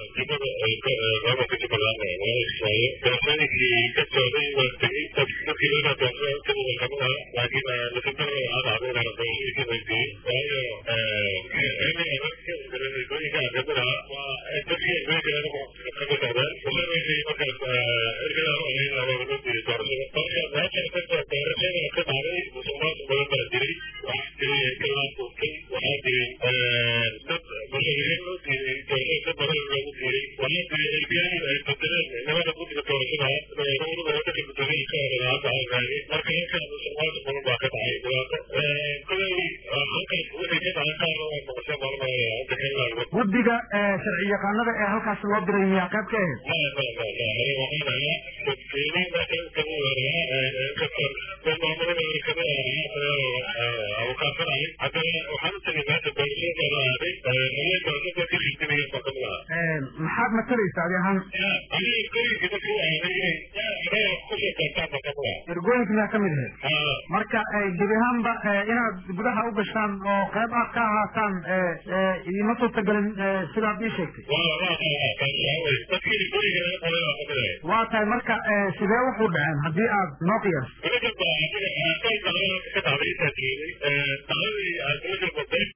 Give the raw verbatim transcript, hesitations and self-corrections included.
dibada gobolka jubbaland waa ismaayo doorashadii ka socday waa tegey dadkii laga doortay kamida kamid ah laakiin nasiibtana waxaa dhacday inaan doorashadii ka weydiiyey waayo gobolka gabadha waa dadkii gobolka kamid ahdeen wasaaradii markaas ergada laga diiday doorashada marka meesha ka doorashada ka dhacday musuqmaasuq badan baa jiray waxaa jiray kalaa tuurtay waxaa jiray dad mashaariic loo diiday doorashada badan loogu diiday waxaa jiray ergayada ay bedeleen nabada guddiga doorashada urada waddanka gudoomiyey ka hore hadda aan raagay marka halkaa musuqmaasuq badan baa ka dhacay dhibaato kolay halkaas wixii ka dhacay qaarna waa noqosho maalmaya hadda kalaa guddiga sharci yaqaanada ee halkaas loo diray miyaa qayb ka ahayd ma ma ma waxaan ahaa dadkeeni markan kamid ahaa haddana waxaan u tegay meesha doorashada la aaday haween doorashada ka shirkinaya baa kamid ahaa maxaad mataraysa adi ahaan aniga ergooyinka dadku aaday inay kusoo qaybtaan baa kamid ahaa ergooyinka miyaa kamid ahayd marka gebi ahaanba inaad gudaha u gashaan oo qayb ah ka ahaataan idima suurtagelin sidaad ii sheegtay waa tahay marka sidee wuxuu dhaceen haddii aad noo qiyaasto